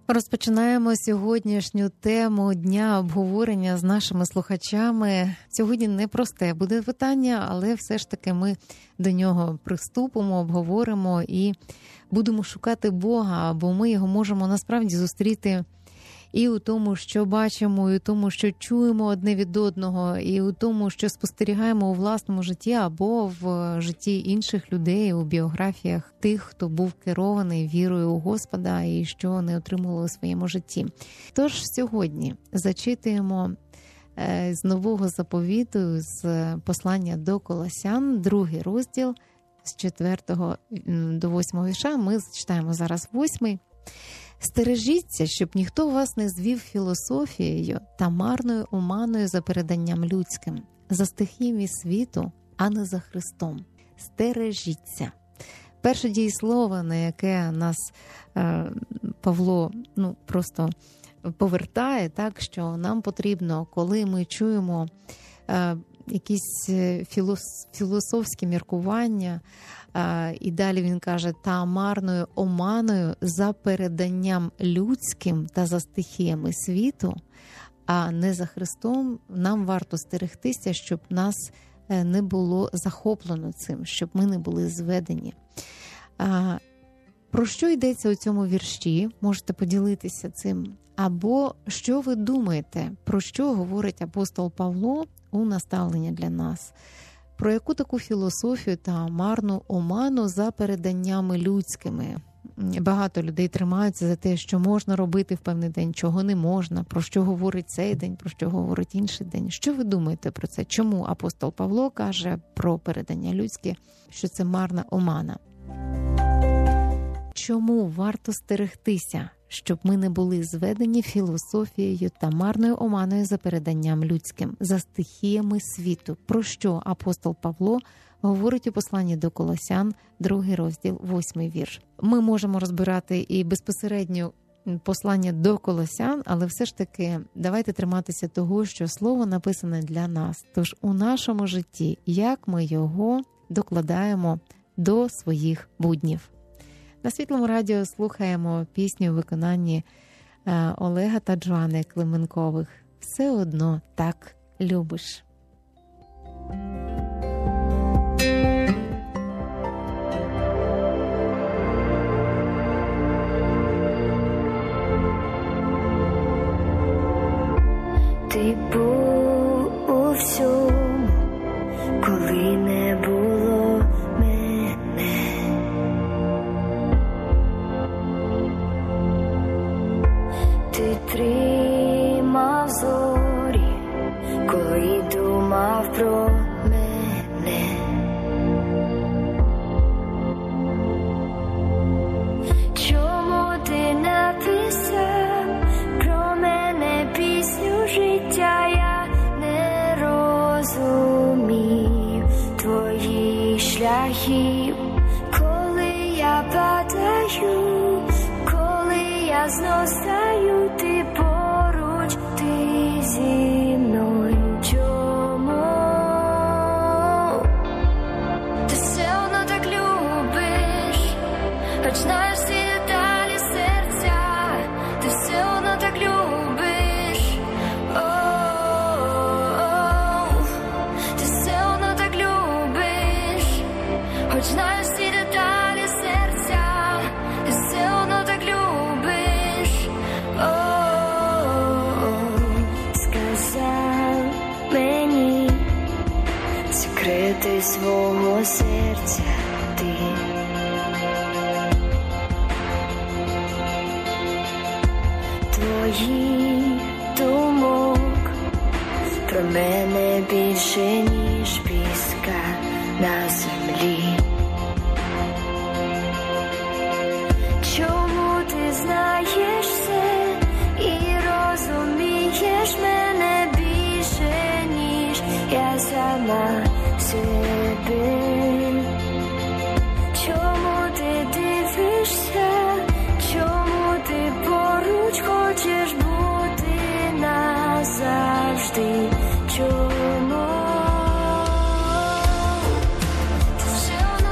Розпочинаємо сьогоднішню тему дня обговорення з нашими слухачами. Сьогодні непросте буде питання, але все ж таки ми до нього приступимо, обговоримо і будемо шукати Бога, бо ми його можемо насправді зустріти і у тому, що бачимо, і у тому, що чуємо одне від одного, і у тому, що спостерігаємо у власному житті або в житті інших людей, у біографіях тих, хто був керований вірою у Господа і що не отримували у своєму житті. Тож сьогодні зачитуємо з Нового Заповіту, з послання до Колосян, 2 розділ, з 4 до 8 вірша. Ми зачитаємо зараз 8. «Стережіться, щоб ніхто вас не звів філософією та марною оманою за переданням людським, за стихіями світу, а не за Христом. Стережіться». Перше дієслово, на яке нас Павло просто повертає, так, що нам потрібно, коли ми чуємо якісь філософські міркування, і далі він каже, та марною оманою за переданням людським та за стихіями світу, а не за Христом, нам варто стерегтися, щоб нас не було захоплено цим, щоб ми не були зведені. Про що йдеться у цьому вірші? Можете поділитися цим. Або що ви думаєте, про що говорить апостол Павло у наставленні для нас? Про яку таку філософію та марну оману за переданнями людськими? Багато людей тримаються за те, що можна робити в певний день, чого не можна, про що говорить цей день, про що говорить інший день. Що ви думаєте про це? Чому апостол Павло каже про передання людське, що це марна омана? Чому варто стерегтися, щоб ми не були зведені філософією та марною оманою за переданням людським, за стихіями світу? Про що апостол Павло говорить у посланні до Колосян, 2 розділ, 8 вірш. Ми можемо розбирати і безпосередньо послання до Колосян, але все ж таки давайте триматися того, що слово написане для нас. Тож у нашому житті, як ми його докладаємо до своїх буднів. На Світлому радіо слухаємо пісню у виконанні Олега та Джоани Клименкових «Все одно так любиш». Ти був у всьому, коли не було мене. Ти тримав зорі, коли думав про мене. Чому ти написав про мене пісню життя? Я не розумів твоїх шляхів, коли я падаю, коли я знов стаю, ти поруч, ти зі мною. Чому ти все одно так любиш, хоч знаєш всі деталі серця, ти все одно так любиш, ти все одно так любиш, хоч знаєш всі деталі серця, ти все одно так любиш, сказав мені секрети свого серця ти. Твоїх думок про мене більше, ніж піска на землі. Чому ти знаєш все і розумієш мене більше, ніж я сама себе? Чому ти дивишся, чому ти поруч хочеш бути назавжди? Чому? Ти все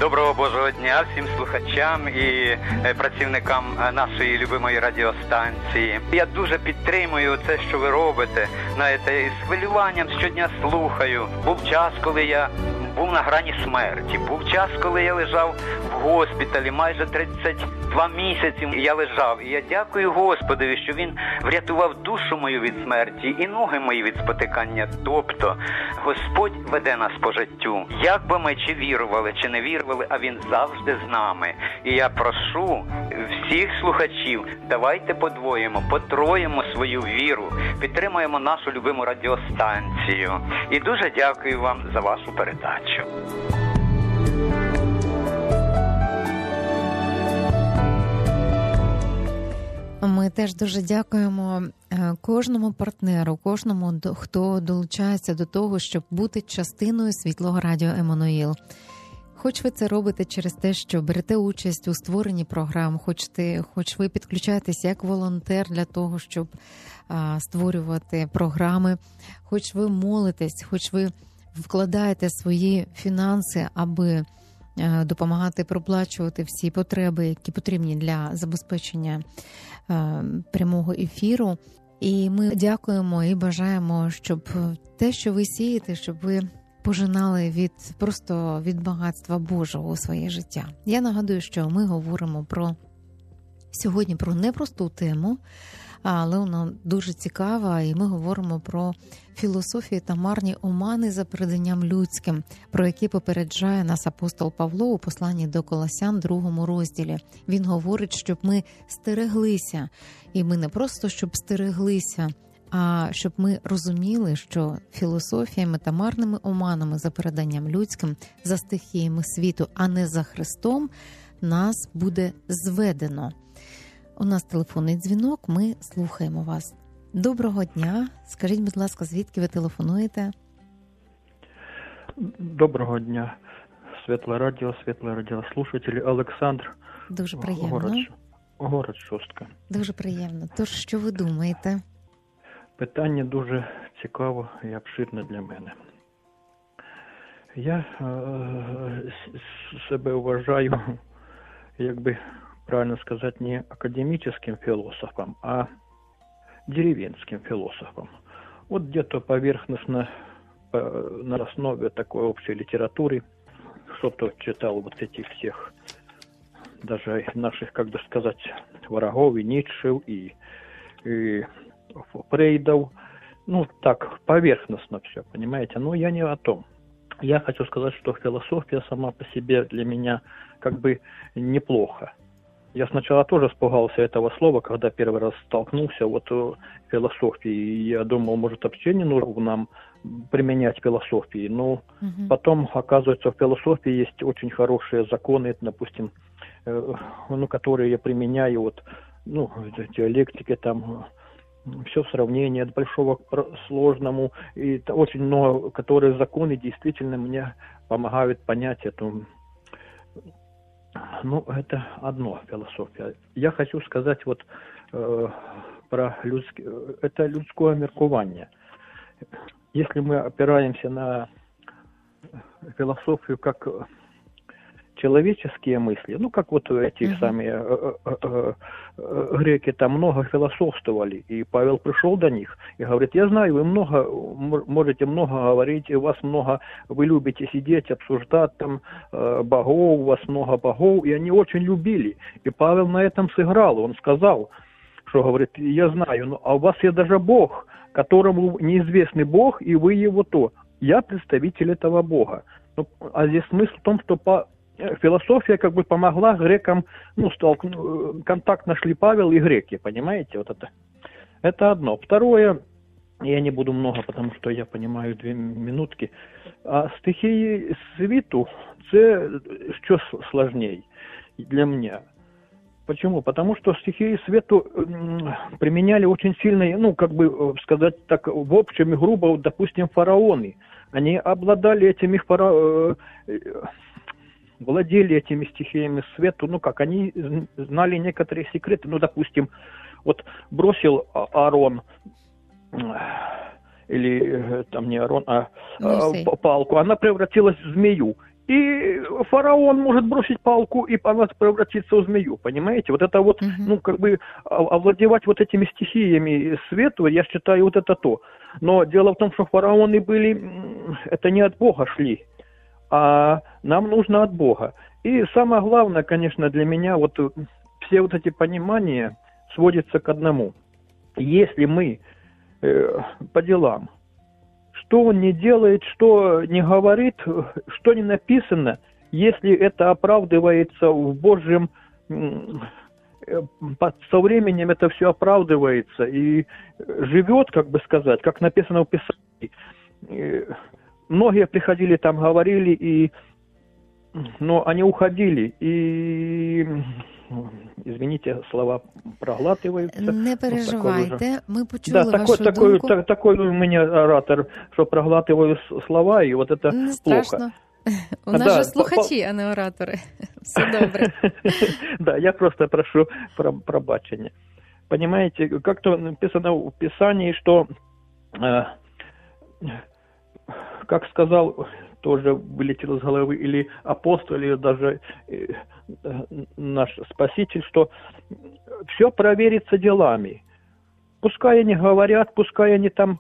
Доброго Божого дня всім слухачам і працівникам нашої любимої радіостанції. Я дуже підтримую це, що ви робите. Знаєте, з хвилюванням щодня слухаю. Був час, коли я був на грані смерті. Був час, коли я лежав в госпіталі. Майже 32 місяці я лежав. І я дякую Господові, що Він врятував душу мою від смерті і ноги мої від спотикання. Тобто, Господь веде нас по життю. Як би ми чи вірували, чи не вірували, а Він завжди з нами. І я прошу всіх слухачів, давайте подвоїмо, потроїмо свою віру, підтримуємо нашу любиму радіостанцію. І дуже дякую вам за вашу передачу. Ми теж дуже дякуємо кожному партнеру, кожному, хто долучається до того, щоб бути частиною Світлого Радіо Еммануїл. Хоч ви це робите через те, що берете участь у створенні програм, хоч ви підключаєтесь як волонтер для того, щоб створювати програми, хоч ви молитесь, хоч ви вкладаєте свої фінанси, аби допомагати проплачувати всі потреби, які потрібні для забезпечення прямого ефіру. І ми дякуємо і бажаємо, щоб те, що ви сієте, щоб ви пожинали від багатства Божого у своє життя. Я нагадую, що ми говоримо сьогодні про непросту тему, але вона дуже цікава, і ми говоримо про філософію та марні омани за переданням людським, про які попереджає нас апостол Павло у посланні до Колосян 2 розділі. Він говорить, щоб ми стереглися, і ми не просто щоб стереглися, а щоб ми розуміли, що філософіями та марними оманами за переданням людським, за стихіями світу, а не за Христом, нас буде зведено. У нас телефонний дзвінок, ми слухаємо вас. Доброго дня. Скажіть, будь ласка, звідки ви телефонуєте? Доброго дня. Світле радіослушателі. Олександр. Дуже приємно. Город Шостка. Дуже приємно. Тож, що ви думаєте? Питання дуже цікаве і обширне для мене. Я себе вважаю, якби правильно сказать, не академическим философом, а деревенским философом. Вот где-то поверхностно, на основе такой общей литературы, что-то читал вот этих всех, даже наших, как бы сказать, врагов, и Ницше, и Фрейдов. Ну, так, поверхностно все, понимаете? Но я не о том. Я хочу сказать, что философия сама по себе для меня как бы неплохо. Я сначала тоже испугался этого слова, когда первый раз столкнулся вот в философии. Я думал, может, вообще не нужно нам применять философии. Но потом, оказывается, в философии есть очень хорошие законы, допустим, которые я применяю, вот, диалектики, там, все сравнение от большого к сложному. И очень много, которые законы действительно мне помогают понять эту. Ну, это одно философия. Я хочу сказать вот про это людское меркование. Если мы опираемся на философию как человеческие мысли, ну, как вот эти самые греки там много философствовали, и Павел пришел до них и говорит: я знаю, вы можете много говорить, и у вас много, вы любите сидеть, обсуждать там богов, у вас много богов, и они очень любили. И Павел на этом сыграл, он сказал, что говорит: я знаю, а у вас есть даже Бог, которому неизвестный Бог, и вы его то. Я представитель этого Бога. Ну, а здесь смысл в том, что философия как бы помогла грекам, контакт нашли Павел и греки, понимаете, вот это. Это одно. Второе, я не буду много, потому что я понимаю 2 минутки, а стихії світу, це що сложнее для меня. Почему? Потому что стихии свету применяли очень сильно, как бы сказать так, в общем и грубо, допустим, фараоны. Они обладали этими владели этими стихиями свету, они знали некоторые секреты. Допустим, вот бросил Аарон, или там не Аарон, а палку, она превратилась в змею. И фараон может бросить палку, и она превратится в змею, понимаете? Вот это вот, ну, как бы, овладевать вот этими стихиями свету, я считаю, вот это то. Но дело в том, что фараоны были, это не от Бога шли, а нам нужно от Бога. И самое главное, конечно, для меня, вот все вот эти понимания сводятся к одному. Если мы по делам, что он не делает, что не говорит, что не написано, если это оправдывается в Божьем, со временем это все оправдывается и живет, как бы сказать, как написано в Писании. Многие приходили там, говорили, но они уходили, и, извините, слова проглатываются. Не переживайте, ми почули вашу думку. Такой у меня оратор, что проглатываю слова, и вот это не плохо. Страшно. У нас же слухачі, а не оратори. Все добре. Да, я просто прошу пробачення. Понимаете, как-то написано в Писании, что, как сказал, тоже вылетело из головы, или апостол, или даже наш Спаситель, что все проверится делами. Пускай они говорят, пускай они там,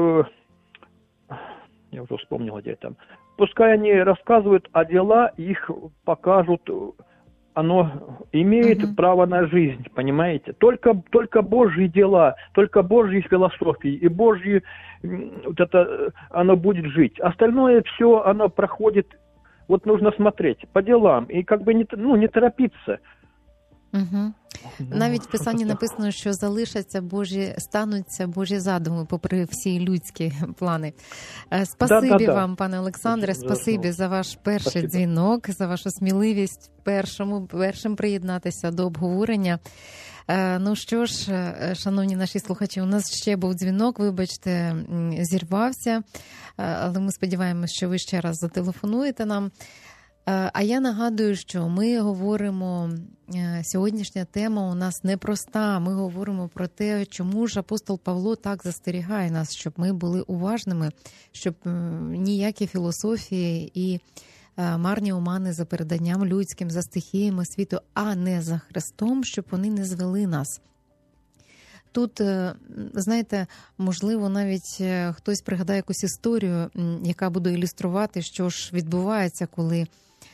я уже вспомнил, где там, пускай они рассказывают, а дела их покажут, оно имеет право на жизнь, понимаете? Только Божьи дела, только Божьи философии и Божьи, вот это, оно будет жить. Остальное все, оно проходит, вот нужно смотреть по делам и как бы не торопиться. Угу. Навіть в Писанні написано, що стануться Божі задуми, попри всі людські плани. Спасибі вам, пане Олександре, спасибі за ваш перший дзвінок, за вашу сміливість першим приєднатися до обговорення. Ну що ж, шановні наші слухачі, у нас ще був дзвінок, вибачте, зірвався, але ми сподіваємося, що ви ще раз зателефонуєте нам. А я нагадую, що ми говоримо, сьогоднішня тема у нас непроста, ми говоримо про те, чому ж апостол Павло так застерігає нас, щоб ми були уважними, щоб ніякі філософії і марні омани за переданням людським, за стихіями світу, а не за Христом, щоб вони не звели нас. Тут, знаєте, можливо, навіть хтось пригадає якусь історію, яка буде ілюструвати, що ж відбувається, коли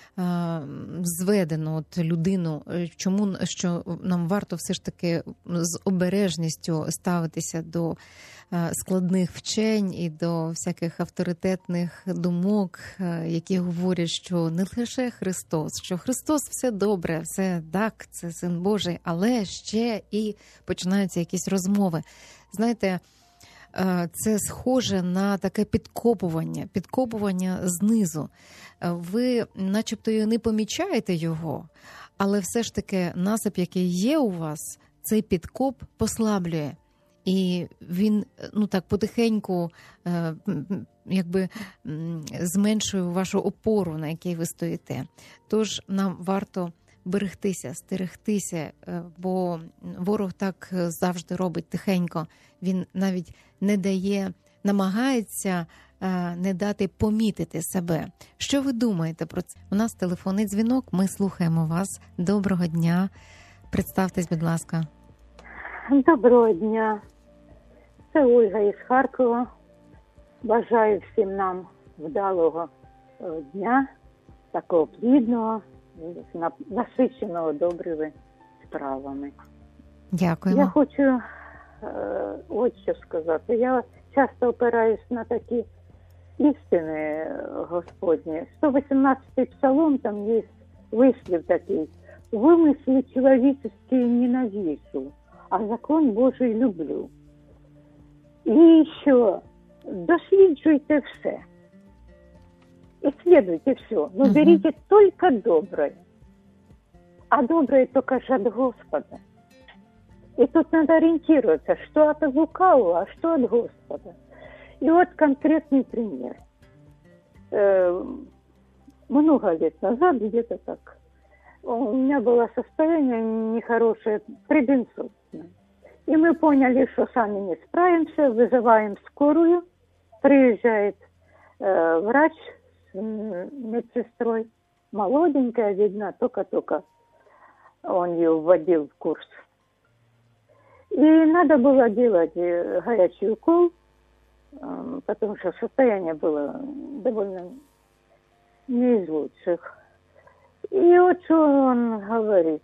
зведено от людину, чому, що нам варто все ж таки з обережністю ставитися до складних вчень і до всяких авторитетних думок, які говорять, що не лише Христос, що Христос все добре, все так, це Син Божий, але ще і починаються якісь розмови. Знаєте, це схоже на таке підкопування знизу. Ви начебто і не помічаєте його, але все ж таки насип, який є у вас, цей підкоп послаблює. І він, так, потихеньку, якби зменшує вашу опору, на якій ви стоїте. Тож нам варто берегтися, стерегтися, бо ворог так завжди робить тихенько. Він навіть не дає, намагається не дати помітити себе. Що ви думаєте про це? У нас телефонний дзвінок, ми слухаємо вас. Доброго дня. Представтесь, будь ласка. Доброго дня. Це Ольга із Харкова. Бажаю всім нам вдалого дня, такого плідного, насиченого добрими справами. Дякуємо. Я хочу ось що сказати. Я часто опираюсь на такі істини Господні. 118-й псалом, там є вислів такий. «Вымыслы человеческие ненавижу, а закон Божий люблю». І ще досліджуйте все. Исследуйте все. Но берите только доброе. А доброе только же от Господа. И тут надо ориентироваться, что от лукавого, а что от Господа. И вот конкретный пример. Много лет назад, где-то так, у меня было состояние нехорошее, прединсультное. И мы поняли, что сами не справимся, вызываем скорую, приезжает врач медсестрой. Молоденькая, видно, только-только он ее вводил в курс. И надо было делать горячий укол, потому что состояние было довольно не из лучших. И вот что он говорит.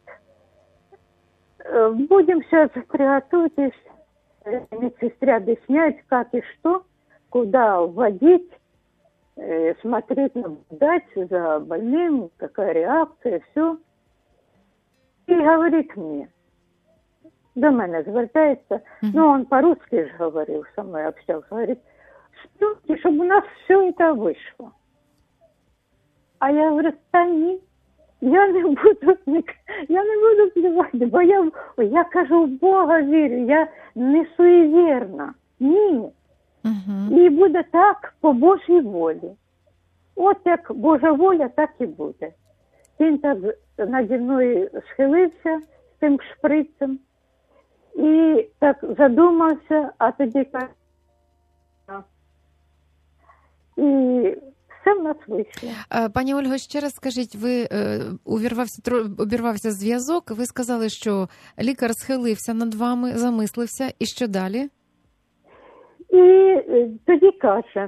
Будем сейчас приготовить, медсестре объяснять, как и что, куда вводить, смотреть, наблюдать за больным, какая реакция, все. И говорит мне, до мене звертається, ну он по-русски же говорил, со мной общался, говорит, спите, чтобы у нас все это вышло. А я говорю, та ні, я не буду плювати, бо я кажу, в Бога вірю, я не суєвірна, ні. І буде так по Божій волі. От як Божа воля, так і буде. Він так наді мною схилився з тим шприцем і так задумався, а тоді каже, і все в нас вийшло. Пані Ольго, ще раз скажіть, ви обірвався зв'язок, ви сказали, що лікар схилився над вами, замислився, і що далі? І тоді каже,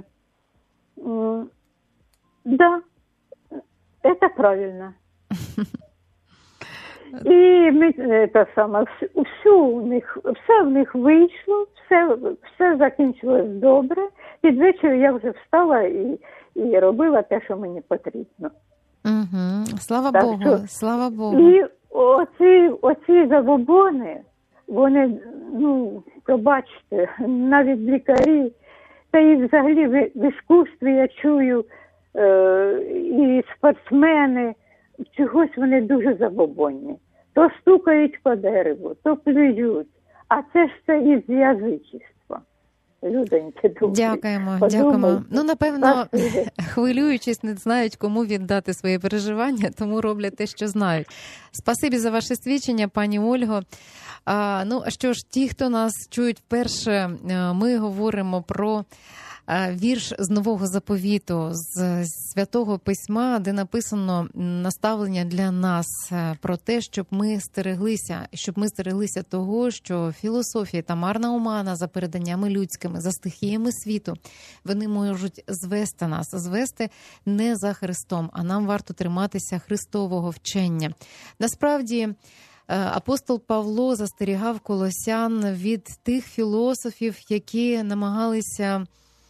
да, це правильно. І ми, це саме, все в них вийшло, все закінчилось добре. Під вечір я вже встала і робила те, що мені потрібно. Слава так, Богу, що... слава Богу. І оці забобони, вони, ну, пробачте, навіть лікарі, та і взагалі в іскусстві я чую, і спортсмени, чогось вони дуже забобонні. То стукають по дереву, то плюють. А це ж це із язичества. Люденьки думають. Дякуємо. Ну, напевно, хвилюючись, не знають, кому віддати свої переживання, тому роблять те, що знають. Спасибі за ваше свідчення, пані Ольго. Ну, що ж, ті, хто нас чують вперше, ми говоримо про вірш з Нового Заповіту, з Святого Письма, де написано наставлення для нас про те, щоб ми стереглися того, що філософія та марна омана за переданнями людськими, за стихіями світу, вони можуть звести не за Христом, а нам варто триматися Христового вчення. Насправді, апостол Павло застерігав колосян від тих філософів, які намагалися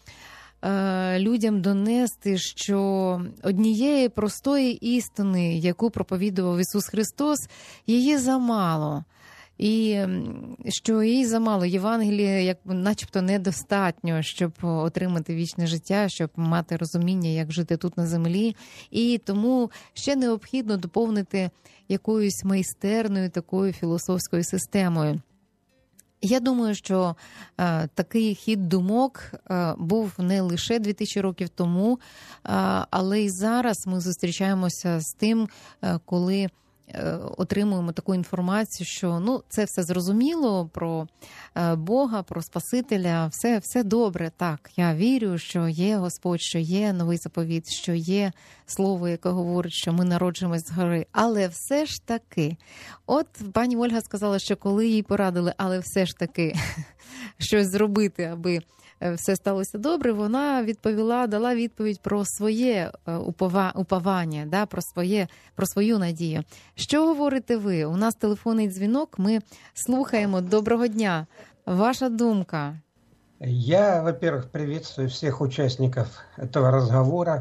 людям донести, що однієї простої істини, яку проповідував Ісус Христос, її замало. І що її замало, Євангелія як начебто недостатньо, щоб отримати вічне життя, щоб мати розуміння, як жити тут на землі. І тому ще необхідно доповнити якоюсь майстерною такою філософською системою. Я думаю, що такий хід думок був не лише 2000 років тому, але й зараз ми зустрічаємося з тим, коли отримуємо таку інформацію, що це все зрозуміло про Бога, про Спасителя, все добре. Так, я вірю, що є Господь, що є новий заповіт, що є слово, яке говорить, що ми народжуємось згори. Але все ж таки, от пані Ольга сказала, що коли їй порадили, але все ж таки щось зробити, аби все сталося добре, вона дала відповідь про своє уповання, про свою надію. Що говорите ви? У нас телефонний дзвінок, ми слухаємо. Доброго дня. Ваша думка? Я, во-первых, приветствую всех участников этого разговора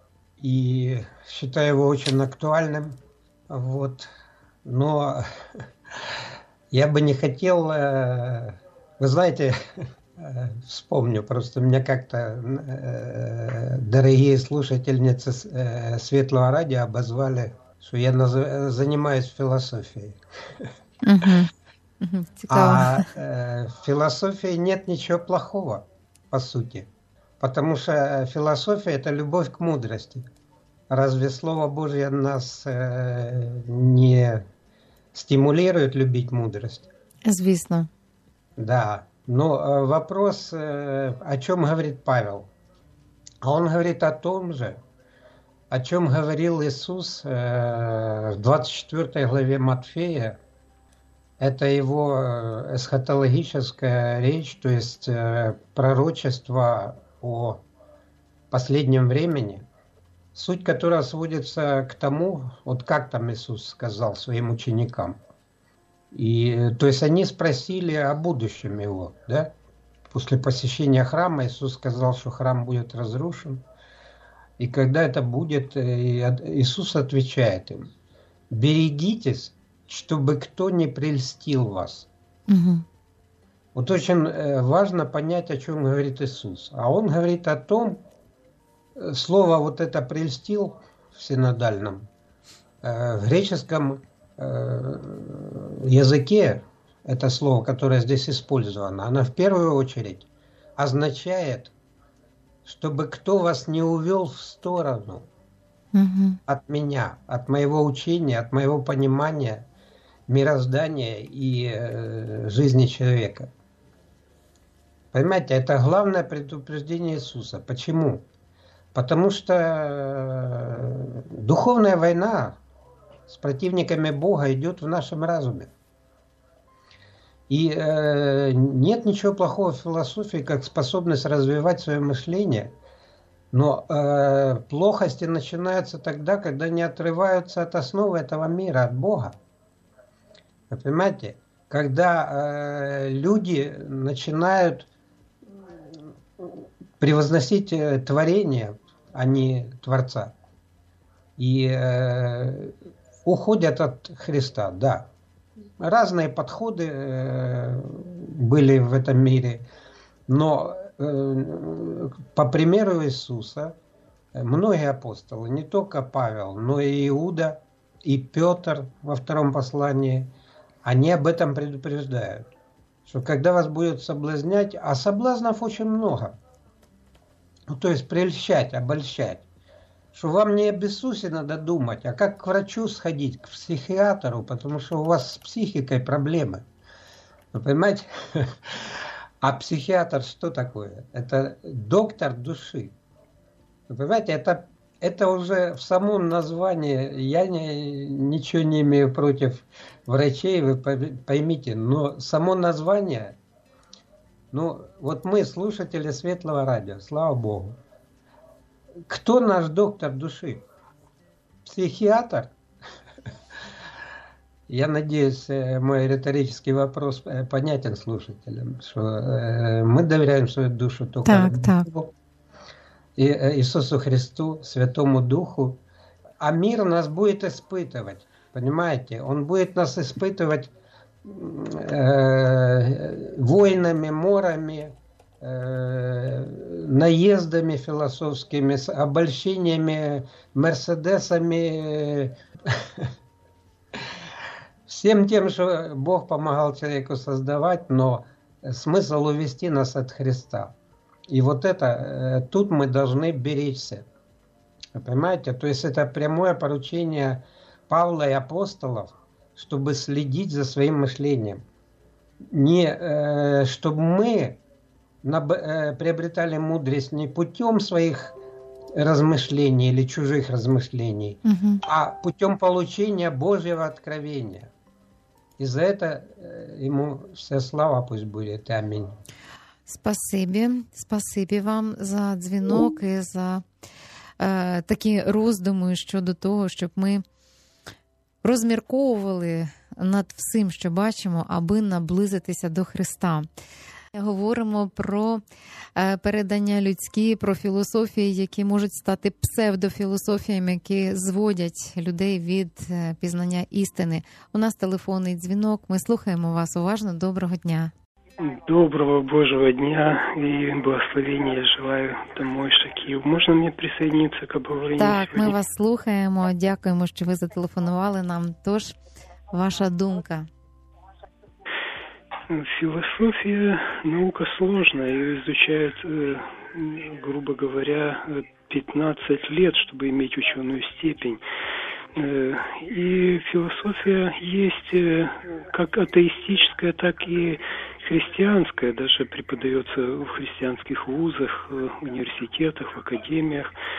и считаю его очень актуальным. Но я бы не хотел, вы знаете, вспомню, просто меня как-то дорогие слушательницы Светлого радио обозвали, что я занимаюсь философией. А в философии нет ничего плохого, по сути. Потому что философия – это любовь к мудрости. Разве Слово Божье нас не стимулирует любить мудрость? Звісно. Да. Но вопрос, о чем говорит Павел? Он говорит о том же, о чем говорил Иисус в 24 главе Матфея. Это его эсхатологическая речь, то есть пророчество о последнем времени, суть которого сводится к тому, вот как там Иисус сказал своим ученикам. И, то есть они спросили о будущем его, да? После посещения храма Иисус сказал, что храм будет разрушен. И когда это будет, Иисус отвечает им: берегитесь, чтобы кто не прельстил вас. Угу. Вот очень важно понять, о чем говорит Иисус. А Он говорит о том, слово вот это «прельстил» в синодальном, в греческом языке, это слово, которое здесь использовано, оно в первую очередь означает, чтобы кто вас не увел в сторону от меня, от моего учения, от моего понимания мироздания и жизни человека. Понимаете, это главное предупреждение Иисуса. Почему? Потому что духовная война с противниками Бога идет в нашем разуме. И нет ничего плохого в философии, как способность развивать свое мышление. Но плохости начинаются тогда, когда не отрываются от основы этого мира, от Бога. Вы понимаете? Когда люди начинают превозносить творение, а не Творца, и уходят от Христа, да. Разные подходы были в этом мире, но по примеру Иисуса многие апостолы, не только Павел, но и Иуда, и Петр во втором послании, они об этом предупреждают, что когда вас будут соблазнять, а соблазнов очень много, ну, то есть прельщать, обольщать, что вам не об Иисусе надо думать, а как к врачу сходить, к психиатру, потому что у вас с психикой проблемы. Вы понимаете? А психиатр что такое? Это доктор души. Вы понимаете, это уже в самом названии, я ничего не имею против врачей, вы поймите, но само название, ну вот мы, слушатели Светлого радио, слава Богу. Кто наш доктор души? Психиатр? Я надеюсь, мой риторический вопрос понятен слушателям, что мы доверяем свою душу только Богу, Иисусу Христу, Святому Духу, а мир нас будет испытывать, понимаете? Он будет нас испытывать войнами, морами, наездами философскими, обольщениями, мерседесами, всем тем, что Бог помогал человеку создавать, но смысл увести нас от Христа. И вот это, тут мы должны беречься. Вы понимаете? То есть это прямое поручение Павла и апостолов, чтобы следить за своим мышлением. Не чтобы мы приобретали мудрость не путем своих размышлений или чужих размышлений, а путем получения Божьего откровения. И за это ему вся слава пусть будет. Амінь. Спасибі вам за дзвінок і за такі роздуми щодо того, щоб ми розмірковували над всім, що бачимо, аби наблизитися до Христа. Говоримо про передання людські, про філософії, які можуть стати псевдофілософіями, які зводять людей від пізнання істини. У нас телефонний дзвінок, ми слухаємо вас уважно. Доброго дня. Доброго Божьего дня и благословения желаю домой, Шаків. Можна мені присоединитися к обговоренню? Так, сьогодні? ми вас слухаємо. Дякуємо, що ви зателефонували нам. Тож, ваша думка. Философия наука сложная, ее изучают, грубо говоря, 15 лет, чтобы иметь ученую степень. И философия есть как атеистическая, так и христианская, даже преподается в христианских вузах, университетах, в академиях.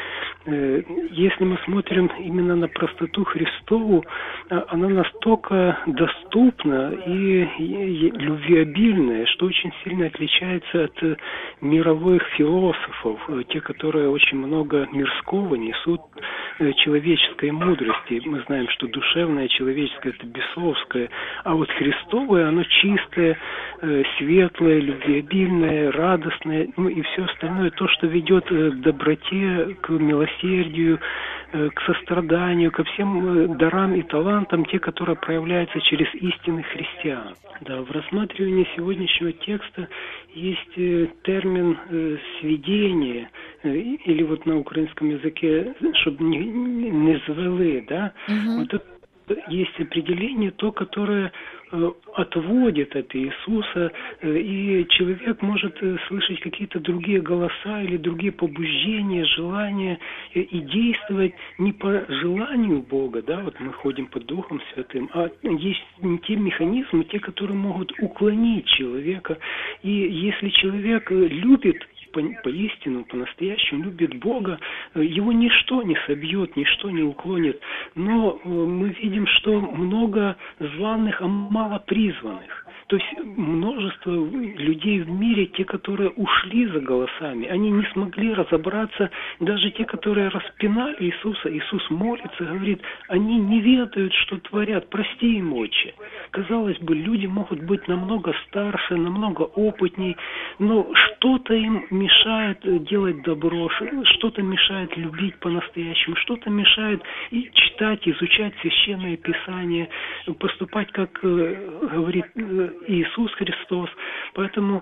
если мы смотрим именно на простоту Христову, она настолько доступна и любвеобильная, что очень сильно отличается от мировых философов, те, которые очень много мирского несут человеческой мудрости. Мы знаем, что душевное, человеческое – это бесовское, а вот Христовое, оно чистое, светлое, любвеобильное, радостное, ну и все остальное, то, что ведет к доброте, к милосердию, к состраданию, ко всем дарам и талантам, те, которые проявляются через истинных христиан. Да, в рассматривании сегодняшнего текста есть термин «сведение», или вот на украинском языке, чтобы не звели, да, вот это есть определение, то, которое отводит от Иисуса, и человек может слышать какие-то другие голоса или другие побуждения, желания, и действовать не по желанию Бога, да, вот мы ходим под Духом Святым, а есть те механизмы, те, которые могут уклонить человека, и если человек любит поистину, по-настоящему любит Бога, его ничто не собьет, ничто не уклонит. Но мы видим, что много званых, а мало призванных. То есть множество людей в мире, те, которые ушли за голосами, они не смогли разобраться, даже те, которые распинали Иисуса, Иисус молится, говорит, они не ведают, что творят, прости им, Отче. Казалось бы, люди могут быть намного старше, намного опытней, но что-то им мешает делать добро, что-то мешает любить по-настоящему, что-то мешает и читать, изучать Священное Писание, поступать, как говорит Иисус Христос. Поэтому,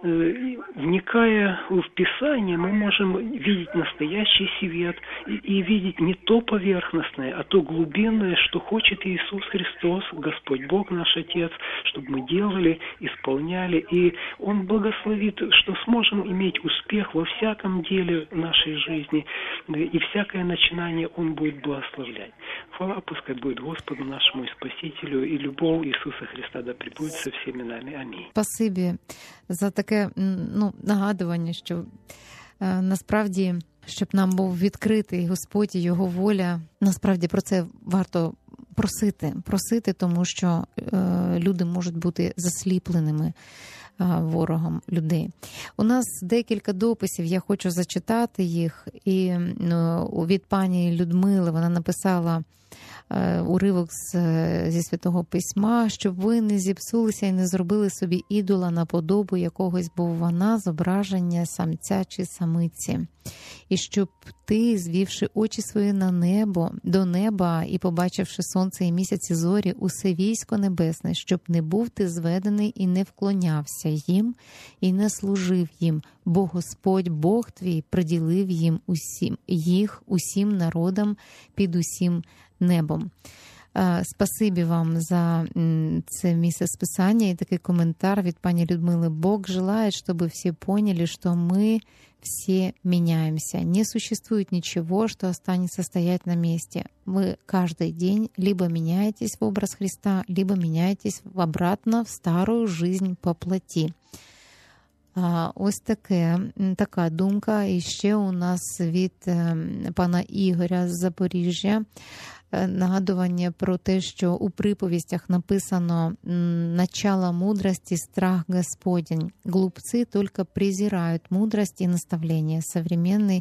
вникая в Писание, мы можем видеть настоящий свет и видеть не то поверхностное, а то глубинное, что хочет Иисус Христос, Господь Бог наш Отец, чтобы мы делали, исполняли. И Он благословит, что сможем иметь успех во всяком деле нашей жизни, и всякое начинание Он будет благословлять. Хвала пускай будет Господу нашему и Спасителю, и любов Иисуса Христа да пребудет со всеми нами. Амінь. Спасибі за таке нагадування, що насправді, щоб нам був відкритий Господь і Його воля, насправді про це варто просити, тому що люди можуть бути засліпленими ворогом людей. У нас декілька дописів, я хочу зачитати їх, і від пані Людмили вона написала уривок зі Святого Письма, щоб ви не зіпсулися і не зробили собі ідола на подобу якогось боввана, зображення самця чи самиці. І щоб ти, звівши очі свої на небо, до неба і побачивши сонце і місяць і зорі, усе військо небесне, щоб не був ти зведений і не вклонявся їм, і не служив їм, бо Господь Бог твій приділив їх усім народам під усім небом. Спасибі вам за це місце списання и такой комментарий від пани Людмилы. Бог желает, чтобы все поняли, что мы все меняемся. Не существует ничего, что останется стоять на месте. Вы каждый день либо меняетесь в образ Христа, либо меняетесь обратно в старую жизнь по плоти. Ось така думка. І ще у нас від пана Ігоря з Запоріжжя нагадування про те, що у приповістях написано «Начало мудрости – страх Господень. Глупцы только презирают мудрость и наставление». Современный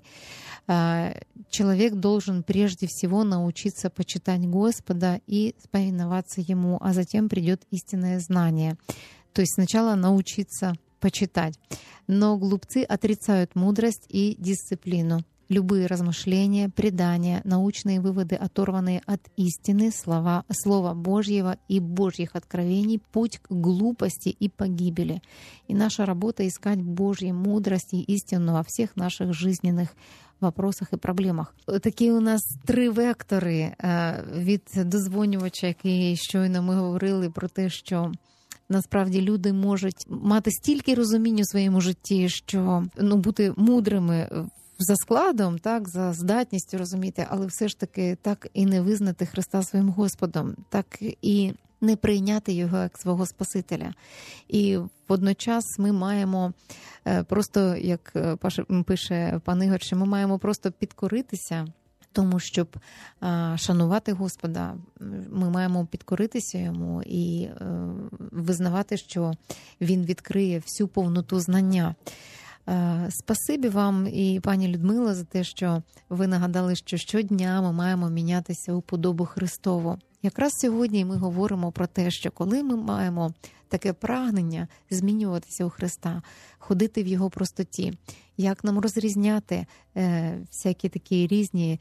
человек должен прежде всего научиться почитать Господа и повиноваться Ему, а затем придет истинное знание. То есть сначала научиться почитать. Но глупцы отрицают мудрость и дисциплину. Любые размышления, предания, научные выводы, оторванные от истины, Слова Божьего и Божьих откровений, путь к глупости и погибели. И наша работа — искать Божью мудрость и истину во всех наших жизненных вопросах і проблемах. Такі у нас 3 вектори від дозвонювача, який щойно ми говорили про те, що насправді люди можуть мати стільки розуміння у своєму житті, що бути мудрими за складом, так, за здатністю розуміти, але все ж таки так і не визнати Христа своїм Господом, так і не прийняти його як свого Спасителя. І водночас ми маємо просто, як пише пан Ігор, що ми маємо просто підкоритися тому, щоб шанувати Господа. Ми маємо підкоритися йому і визнавати, що він відкриє всю повноту знання. Спасибі вам і пані Людмила за те, що ви нагадали, що щодня ми маємо мінятися у подобу Христову. Якраз сьогодні ми говоримо про те, що коли ми маємо таке прагнення змінюватися у Христа, ходити в Його простоті, як нам розрізняти всякі такі різні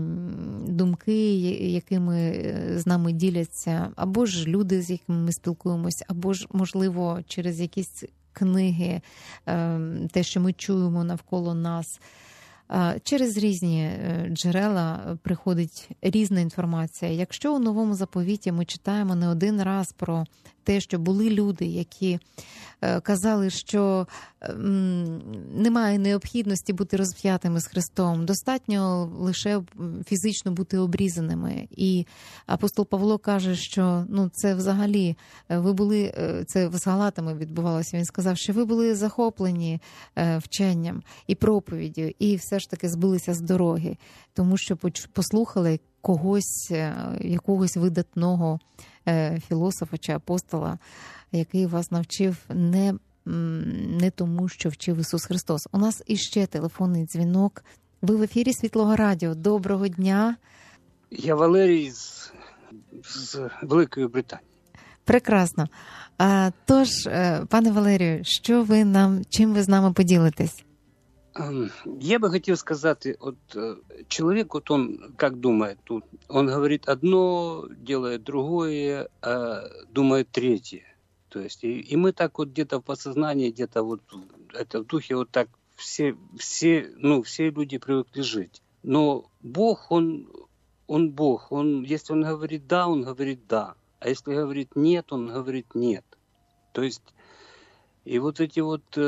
думки, якими з нами діляться, або ж люди, з якими ми спілкуємося, або ж, можливо, через якісь книги, те, що ми чуємо навколо нас. Через різні джерела приходить різна інформація. Якщо у Новому Заповіті ми читаємо не один раз про те, що були люди, які казали, що немає необхідності бути розп'ятими з Христом, достатньо лише фізично бути обрізаними. І апостол Павло каже, що це взагалі, ви були, це з Галатами відбувалося, він сказав, що ви були захоплені вченням і проповіддю, і все ж таки збилися з дороги, тому що послухали когось, якогось видатного філософа чи апостола, який вас навчив не тому, що вчив Ісус Христос. У нас іще телефонний дзвінок. Ви в ефірі Світлого Радіо. Доброго дня. Я Валерій з Великої Британії. Прекрасно. Тож, пане Валерію, чим ви з нами поділитесь? Я бы хотел сказать, человек, он как думает, он говорит одно, делает другое, думает третье. То есть, и мы так где-то в подсознании, где-то это в духе так все люди привыкли жить. Но Бог, он Бог, если он говорит да, он говорит да. А если говорит нет, он говорит нет. То есть, и эти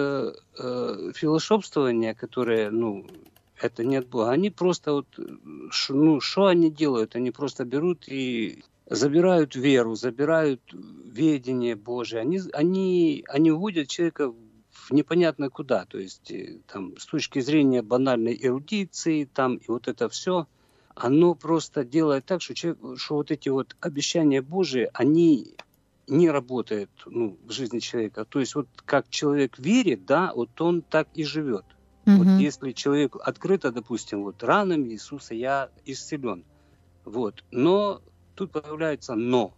философствования, которые, это не от Бога, они просто что они делают? Они просто берут и забирают веру, забирают ведение Божие. Они уводят человека в непонятно куда. То есть, там, с точки зрения банальной эрудиции, там, и это все, оно просто делает так, что эти обещания Божии, они не работает в жизни человека. То есть как человек верит, да, он так и живет. Uh-huh. Если человек открыто, допустим, ранами Иисуса я исцелен. Но тут появляется но.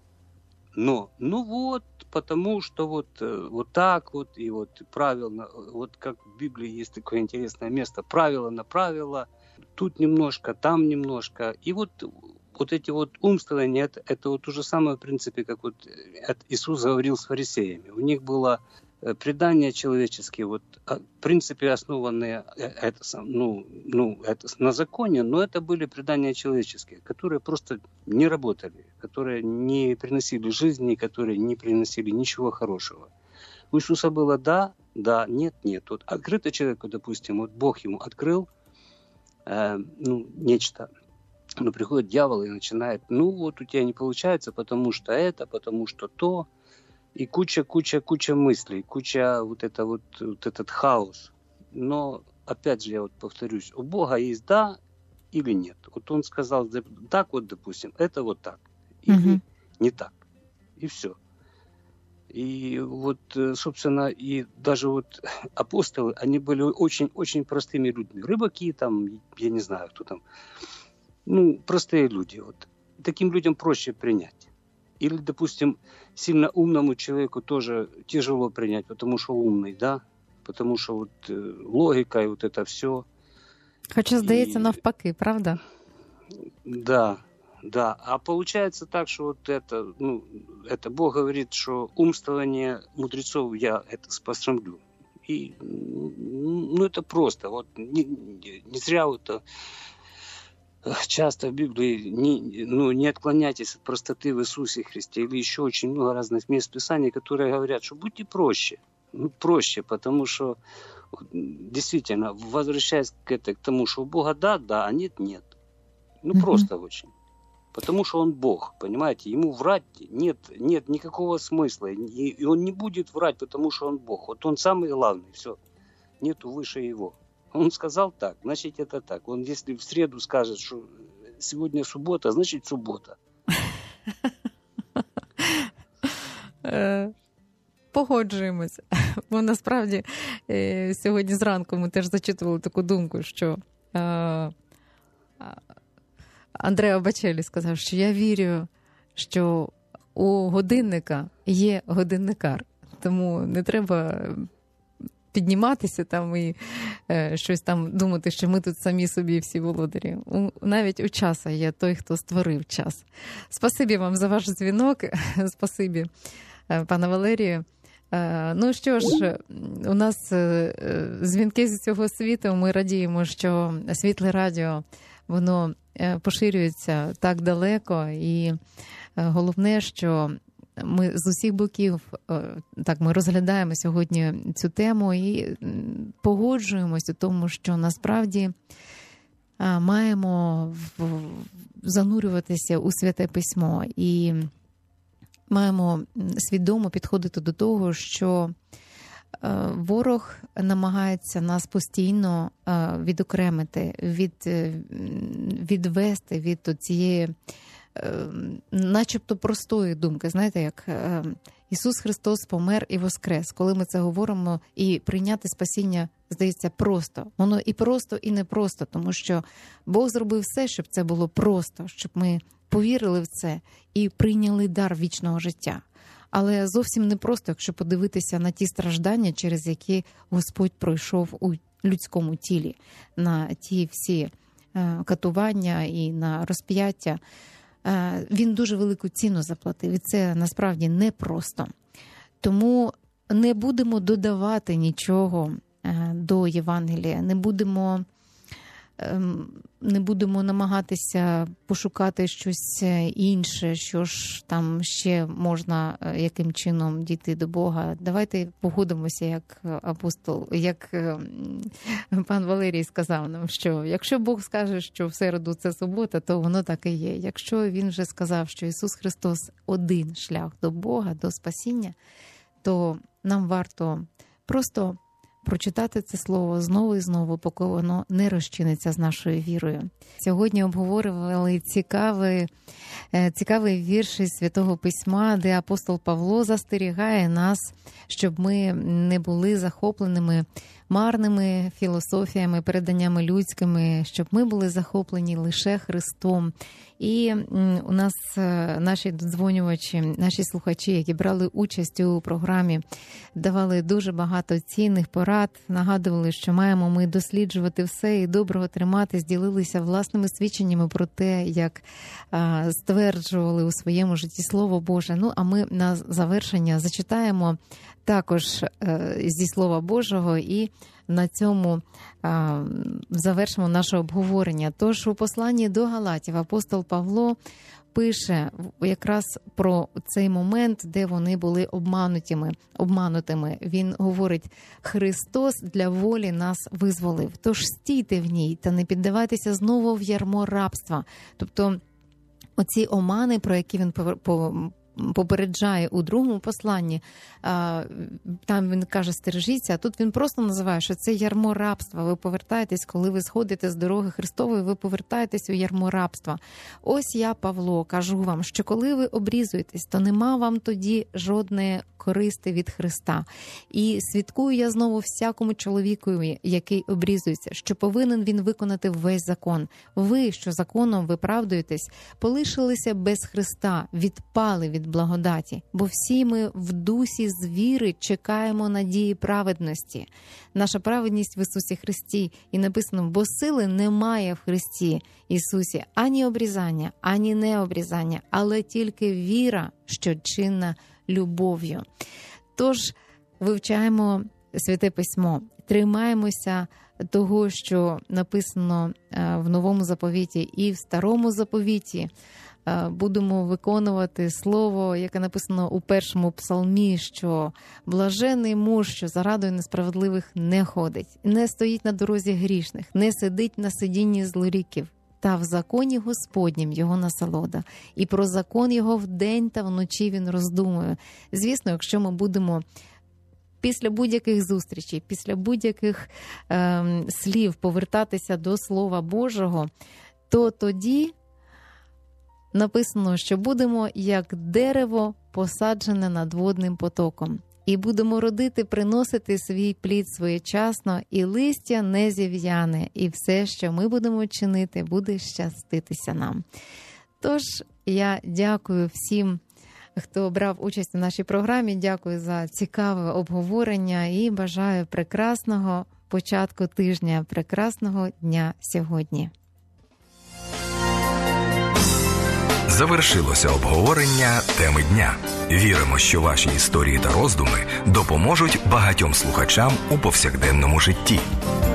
Потому что так и правильно, как в Библии есть такое интересное место, правило на правило, тут немножко, там немножко. И эти умствования, это то же самое, в принципе, как Иисус говорил с фарисеями. У них было предания человеческие, в принципе, основанные это на законе, но это были предания человеческие, которые просто не работали, которые не приносили жизни, которые не приносили ничего хорошего. У Иисуса было да, нет. Открыто человеку, допустим, Бог ему открыл нечто. Но приходит дьявол и начинает, у тебя не получается, потому что это, потому что то. И куча мыслей, куча этот хаос. Но, опять же, я повторюсь, у Бога есть да или нет. Он сказал, так допустим, это так. Или не так. И все. И собственно, и даже апостолы, они были очень-очень простыми людьми. Рыбаки там, я не знаю, кто там. Простые люди. Таким людям проще принять. Или, допустим, сильно умному человеку тоже тяжело принять, потому что умный, да? Потому что логика и это все. Хоча, здається, навпаки, правда? Да. А получается так, что это Бог говорит, что умствование мудрецов я это спосрамлю. И, это просто. Не зря часто в Библии не отклоняйтесь от простоты в Иисусе Христе, или еще очень много разных мест Писания, которые говорят, что будьте проще. Проще, потому что действительно, возвращаясь к тому, что у Бога да, а нет. Просто очень. Потому что он Бог, понимаете? Ему врать нет никакого смысла. И он не будет врать, потому что он Бог. Вот он самый главный, все. Нету выше его. Он сказал так, значит это так. Он если в среду скажет, что сегодня суббота, значит суббота. Погоджуємося. Бо насправді сьогодні зранку ми теж зачитували таку думку, що Андреа Бачелі сказав, що я вірю, що у годинника є годинникар. Тому не треба підніматися там і щось там думати, що ми тут самі собі всі володарі. Навіть у часу є той, хто створив час. Спасибі вам за ваш дзвінок. Спасибі, пане Валерію. Ну що ж, у нас дзвінки з цього світу. Ми радіємо, що Світле Радіо, воно поширюється так далеко. І головне, що ми з усіх боків так ми розглядаємо сьогодні цю тему і погоджуємось у тому, що насправді маємо занурюватися у Святе Письмо і маємо свідомо підходити до того, що ворог намагається нас постійно відокремити, відвести від цієї начебто простої думки. Знаєте, як Ісус Христос помер і воскрес. Коли ми це говоримо, і прийняти спасіння, здається, просто. Воно і просто, і не просто, тому що Бог зробив все, щоб це було просто, щоб ми повірили в це і прийняли дар вічного життя. Але зовсім не просто, якщо подивитися на ті страждання, через які Господь пройшов у людському тілі, на ті всі катування і на розп'яття. Він дуже велику ціну заплатив, і це насправді непросто. Тому не будемо додавати нічого до Євангелія, не будемо намагатися пошукати щось інше, що ж там ще можна яким чином дійти до Бога. Давайте погодимося, як апостол, як пан Валерій сказав нам, що якщо Бог скаже, що в середу це субота, то воно так і є. Якщо він вже сказав, що Ісус Христос один шлях до Бога, до спасіння, то нам варто просто прочитати це слово знову і знову, поки воно не розчиниться з нашою вірою. Сьогодні обговорювали цікавий вірш із Святого Письма, де апостол Павло застерігає нас, щоб ми не були захопленими марними філософіями, переданнями людськими, щоб ми були захоплені лише Христом. І у нас наші додзвонювачі, наші слухачі, які брали участь у програмі, давали дуже багато цінних порад, нагадували, що маємо ми досліджувати все і доброго триматись, ділилися власними свідченнями про те, як стверджували у своєму житті Слово Боже. Ну, а ми на завершення зачитаємо також зі Слова Божого і на цьому завершимо наше обговорення. Тож у посланні до Галатів апостол Павло пише якраз про цей момент, де вони були обманутими. Він говорить: «Христос для волі нас визволив, тож стійте в ній та не піддавайтеся знову в ярмо рабства». Тобто оці омани, про які він попереджає у другому посланні, там він каже «стережіться», а тут він просто називає, що це ярмо рабства. Ви повертаєтесь, коли ви сходите з дороги Христової, ви повертаєтесь у ярмо рабства. Ось я, Павло, кажу вам, що коли ви обрізуєтесь, то нема вам тоді жодної користи від Христа. І свідкую я знову всякому чоловікові, який обрізується, що повинен він виконати весь закон. Ви, що законом виправдуєтесь, полишилися без Христа, відпали від благодаті, бо всі ми в дусі з віри чекаємо надії праведності. Наша праведність в Ісусі Христі. І написано: бо сили немає в Христі Ісусі ані обрізання, ані необрізання, але тільки віра, що чинна любов'ю. Тож вивчаємо Святе Письмо, тримаємося того, що написано в Новому заповіті і в Старому заповіті. Будемо виконувати слово, яке написано у першому псалмі, що блажений муж, що за радою несправедливих не ходить, не стоїть на дорозі грішних, не сидить на сидінні злоріків, та в законі Господнім його насолода, і про закон його вдень та вночі він роздумує. Звісно, якщо ми будемо після будь-яких зустрічей, після будь-яких слів повертатися до Слова Божого, то тоді написано, що будемо як дерево, посаджене над водним потоком. І будемо родити, приносити свій плід своєчасно, і листя не зів'яне, і все, що ми будемо чинити, буде щаститися нам. Тож, я дякую всім, хто брав участь у нашій програмі, дякую за цікаве обговорення і бажаю прекрасного початку тижня, прекрасного дня сьогодні. Завершилося обговорення теми дня. Віримо, що ваші історії та роздуми допоможуть багатьом слухачам у повсякденному житті.